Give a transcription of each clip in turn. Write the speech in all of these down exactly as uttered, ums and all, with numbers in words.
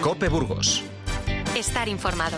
COPE Burgos. Estar informado.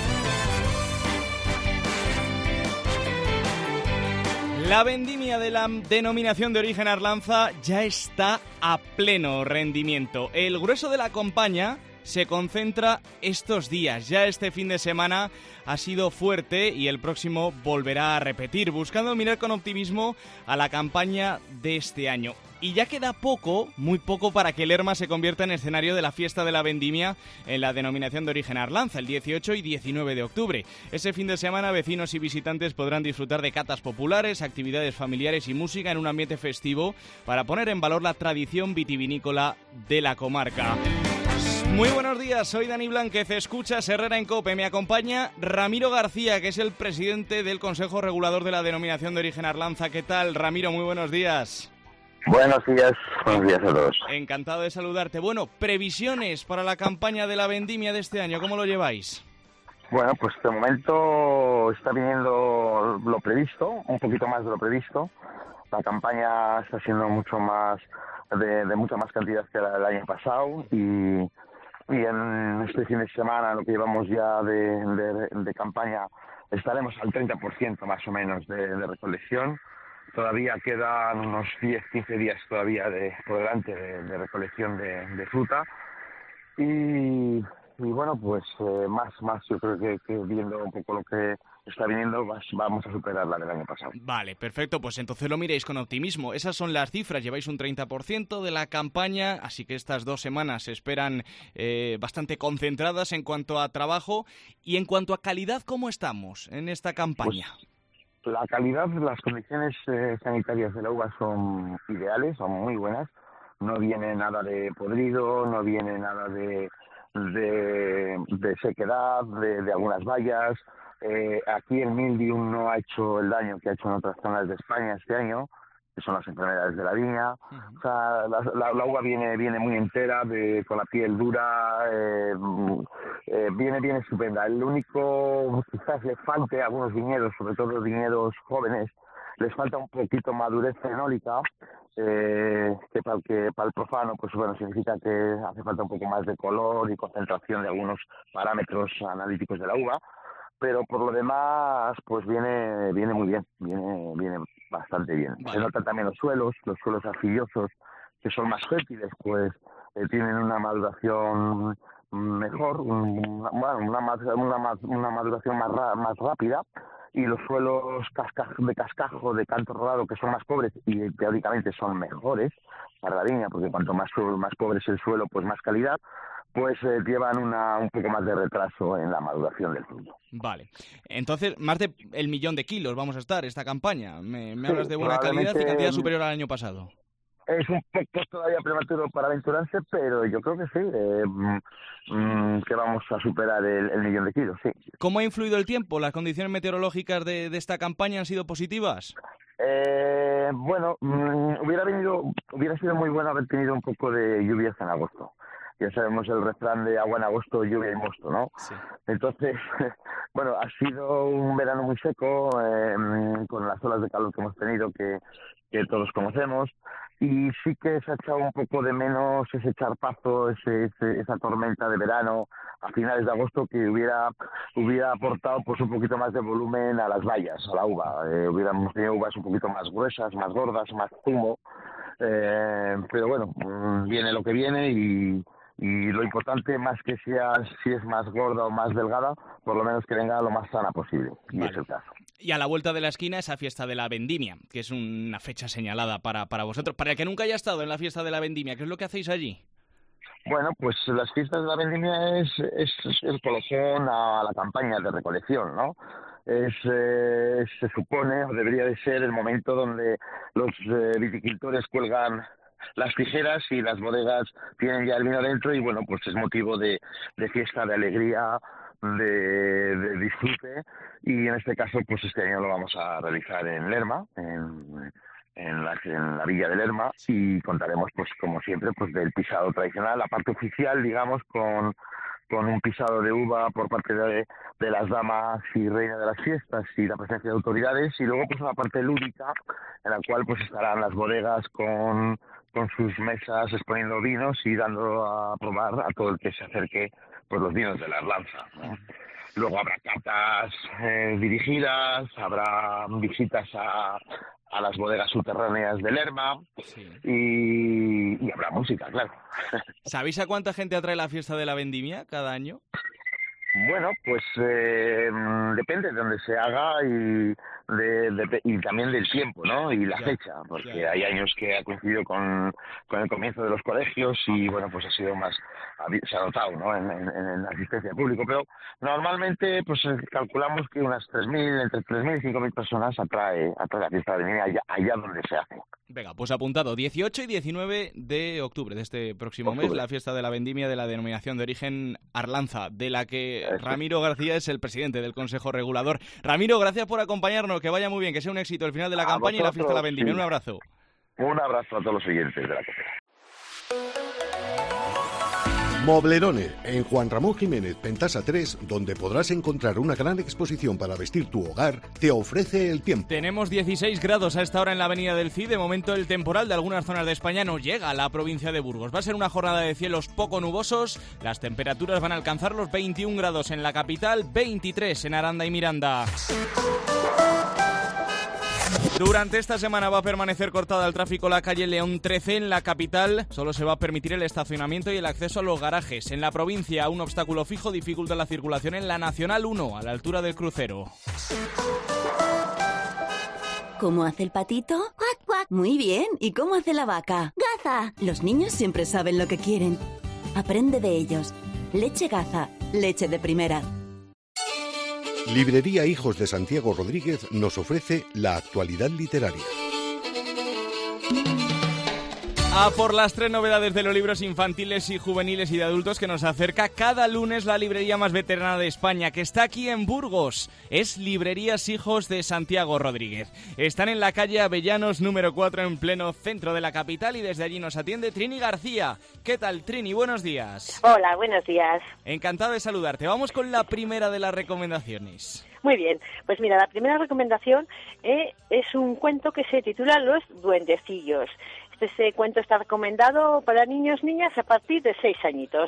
La vendimia de la denominación de origen Arlanza ya está a pleno rendimiento. El grueso de la campaña se concentra estos días. Ya este fin de semana ha sido fuerte y el próximo volverá a repetir, buscando mirar con optimismo a la campaña de este año. Y ya queda poco, muy poco, para que Lerma se convierta en escenario de la fiesta de la vendimia en la denominación de origen Arlanza, el dieciocho y diecinueve de octubre. Ese fin de semana, vecinos y visitantes podrán disfrutar de catas populares, actividades familiares y música en un ambiente festivo para poner en valor la tradición vitivinícola de la comarca. Muy buenos días, soy Dani Blánquez, escuchas Herrera en COPE. Me acompaña Ramiro García, que es el presidente del Consejo Regulador de la denominación de origen Arlanza. ¿Qué tal, Ramiro? Muy buenos días. Buenos días, buenos días a todos. Encantado de saludarte. Bueno, previsiones para la campaña de la vendimia de este año, ¿cómo lo lleváis? Bueno, pues de momento está viniendo lo previsto, un poquito más de lo previsto. La campaña está siendo mucho más, de, de mucha más cantidad que la del año pasado y, y en este fin de semana, lo que llevamos ya de, de, de campaña, estaremos al treinta por ciento más o menos de, de recolección. Todavía quedan unos diez a quince días todavía de, por delante de, de recolección de, de fruta y, y bueno, pues eh, más, más yo creo que, que viendo un poco lo que está viniendo vas, vamos a superar la del año pasado. Vale, perfecto, pues entonces lo miréis con optimismo. Esas son las cifras, lleváis un treinta por ciento de la campaña, así que estas dos semanas se esperan eh, bastante concentradas en cuanto a trabajo y en cuanto a calidad, ¿cómo estamos en esta campaña? Pues, la calidad, las condiciones eh, sanitarias de la uva son ideales, son muy buenas. No viene nada de podrido, no viene nada de, de, de sequedad, de, de algunas bayas. Eh, aquí el mildium no ha hecho el daño que ha hecho en otras zonas de España este año, que son las enfermedades de la viña. Uh-huh. O sea, la, la, la uva viene viene muy entera, de, con la piel dura, eh, eh, viene bien estupenda. El único, quizás le falte a algunos viñedos, sobre todo los viñedos jóvenes, les falta un poquito madurez fenólica, eh, que para el que para el profano, pues bueno, significa que hace falta un poco más de color y concentración de algunos parámetros analíticos de la uva. Pero por lo demás, pues viene viene muy bien, viene viene bastante bien. Vale. Se notan también los suelos, los suelos arcillosos, que son más fértiles, pues eh, tienen una maduración mejor, un, bueno, una, una, una maduración más, ra, más rápida, y los suelos casca, de cascajo, de canto rodado, que son más pobres y teóricamente son mejores para la viña, porque cuanto más, más pobre es el suelo, pues más calidad, pues eh, llevan una, un poco más de retraso en la maduración del fruto. Vale. Entonces, más de el millón de kilos vamos a estar esta campaña. Me, me sí, hablas de buena calidad y cantidad superior al año pasado. Es un poco todavía prematuro para aventurarse, pero yo creo que sí, eh, mm, que vamos a superar el, el millón de kilos, sí. ¿Cómo ha influido el tiempo? ¿Las condiciones meteorológicas de, de esta campaña han sido positivas? Eh, bueno, mm, hubiera venido, hubiera sido muy bueno haber tenido un poco de lluvias en agosto. Ya sabemos el refrán de agua en agosto, lluvia en mosto, ¿no? Sí. Entonces, bueno, ha sido un verano muy seco, eh, con las olas de calor que hemos tenido, que, que todos conocemos, y sí que se ha echado un poco de menos ese charpazo, ese, ese, esa tormenta de verano a finales de agosto, que hubiera hubiera aportado pues un poquito más de volumen a las bayas, a la uva. Eh, hubiéramos tenido uvas un poquito más gruesas, más gordas, más zumo, eh, pero bueno, viene lo que viene y... Y lo importante, más que sea si es más gorda o más delgada, por lo menos que venga lo más sana posible. Y vale. Es el caso. Y a la vuelta de la esquina, esa fiesta de la vendimia, que es una fecha señalada para, para vosotros. Para el que nunca haya estado en la fiesta de la vendimia, ¿qué es lo que hacéis allí? Bueno, pues las fiestas de la vendimia es, es, es el colofón a la campaña de recolección, ¿no? Es, eh, se supone, o debería de ser, el momento donde los eh, viticultores cuelgan las tijeras y las bodegas tienen ya el vino dentro y bueno, pues es motivo de, de fiesta, de alegría, de, de disfrute, y en este caso pues este año lo vamos a realizar en Lerma, en, en, la, en la villa de Lerma, y contaremos pues como siempre pues del pisado tradicional, la parte oficial digamos con con un pisado de uva por parte de, de las damas y reinas de las fiestas y la presencia de autoridades, y luego pues una parte lúdica en la cual pues estarán las bodegas con con sus mesas exponiendo vinos y dando a probar a todo el que se acerque pues los vinos de la Arlanza, ¿no? Luego habrá catas eh, dirigidas, habrá visitas a, a las bodegas subterráneas de Lerma, sí. y, y habrá música, claro. ¿Sabéis a cuánta gente atrae la fiesta de la vendimia cada año? Bueno, pues eh, depende de dónde se haga y, de, de, y también del tiempo, ¿no? Y la ya, fecha, porque ya. hay años que ha coincidido con, con el comienzo de los colegios y, bueno, pues ha sido más, se ha notado, ¿no? En, en, en la asistencia al público, pero normalmente, pues calculamos que unas tres mil, entre tres mil y cinco mil personas atrae, atrae la fiesta de Vendimia allá, allá donde se hace. Venga, pues apuntado, dieciocho y diecinueve de octubre de este próximo octubre. mes, la fiesta de la vendimia de la denominación de origen Arlanza, de la que Eso. Ramiro García es el presidente del Consejo Regulador. Ramiro, gracias por acompañarnos, que vaya muy bien, que sea un éxito el final de la a campaña vosotros, y la fiesta de la vendimia. Sí. Un abrazo. Un abrazo a todos los oyentes de la copia. Moblerone, en Juan Ramón Jiménez Pentasa tres, donde podrás encontrar una gran exposición para vestir tu hogar, te ofrece el tiempo. Tenemos dieciséis grados a esta hora en la avenida del Cid. De momento el temporal de algunas zonas de España no llega a la provincia de Burgos. Va a ser una jornada de cielos poco nubosos. Las temperaturas van a alcanzar los veintiún grados en la capital, veintitrés en Aranda y Miranda. Durante esta semana va a permanecer cortada al tráfico la calle León trece en la capital. Solo se va a permitir el estacionamiento y el acceso a los garajes. En la provincia, un obstáculo fijo dificulta la circulación en la Nacional uno, a la altura del crucero. ¿Cómo hace el patito? ¡Cuac, cuac! Muy bien. ¿Y cómo hace la vaca? ¡Gaza! Los niños siempre saben lo que quieren. Aprende de ellos. Leche Gaza. Leche de primera. Librería Hijos de Santiago Rodríguez nos ofrece la actualidad literaria. A por las tres novedades de los libros infantiles y juveniles y de adultos que nos acerca cada lunes la librería más veterana de España, que está aquí en Burgos. Es Librerías Hijos de Santiago Rodríguez. Están en la calle Avellanos número cuatro, en pleno centro de la capital, y desde allí nos atiende Trini García. ¿Qué tal, Trini? Buenos días. Hola, buenos días. Encantado de saludarte. Vamos con la primera de las recomendaciones. Muy bien, pues mira, la primera recomendación eh, es un cuento que se titula Los Duendecillos. Este cuento está recomendado para niños y niñas a partir de seis añitos.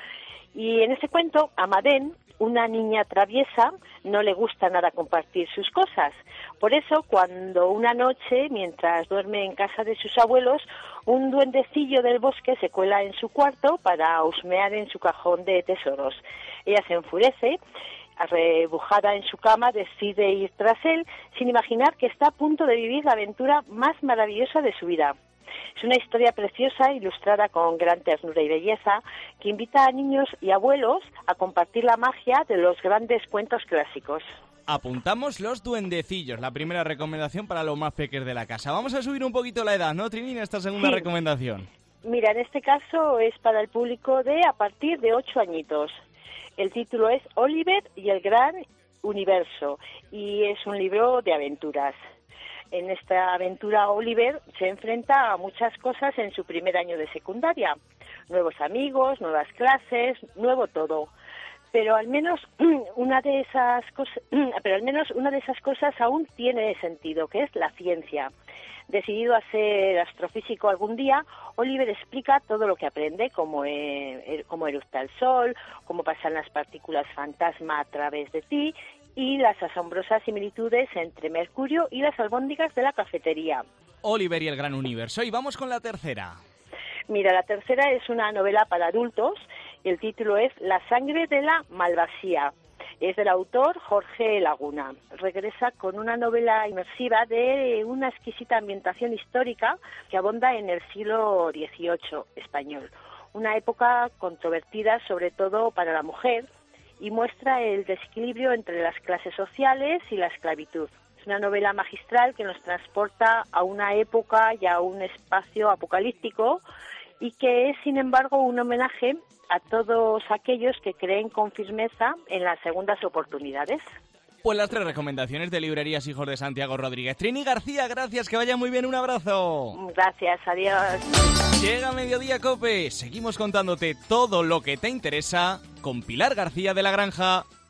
Y en este cuento, a Madén, una niña traviesa, no le gusta nada compartir sus cosas. Por eso, cuando una noche, mientras duerme en casa de sus abuelos, un duendecillo del bosque se cuela en su cuarto para husmear en su cajón de tesoros. Ella se enfurece, arrebujada en su cama, decide ir tras él, sin imaginar que está a punto de vivir la aventura más maravillosa de su vida. Es una historia preciosa, ilustrada con gran ternura y belleza, que invita a niños y abuelos a compartir la magia de los grandes cuentos clásicos. Apuntamos Los Duendecillos, la primera recomendación para los más pequeños de la casa. Vamos a subir un poquito la edad, ¿no, Trini, en esta segunda sí. recomendación? Mira, en este caso es para el público de a partir de ocho añitos. El título es Oliver y el Gran Universo y es un libro de aventuras. En esta aventura Oliver se enfrenta a muchas cosas en su primer año de secundaria. Nuevos amigos, nuevas clases, nuevo todo. Pero al menos una de esas cosas, pero al menos una de esas cosas aún tiene sentido, que es la ciencia. Decidido a ser astrofísico algún día, Oliver explica todo lo que aprende, cómo, eh, cómo eructa el sol, cómo pasan las partículas fantasma a través de ti y las asombrosas similitudes entre Mercurio y las albóndigas de la cafetería. Oliver y el Gran Universo. Y vamos con la tercera. Mira, la tercera es una novela para adultos y el título es La sangre de la malvasía. Es del autor Jorge Laguna. Regresa con una novela inmersiva de una exquisita ambientación histórica que abonda en el siglo dieciocho español. Una época controvertida sobre todo para la mujer y muestra el desequilibrio entre las clases sociales y la esclavitud. Es una novela magistral que nos transporta a una época y a un espacio apocalíptico y que es, sin embargo, un homenaje a todos aquellos que creen con firmeza en las segundas oportunidades. Pues las tres recomendaciones de Librerías Hijos de Santiago Rodríguez. Trini García, gracias, que vaya muy bien, un abrazo. Gracias, adiós. Llega Mediodía Cope, seguimos contándote todo lo que te interesa con Pilar García de la Granja.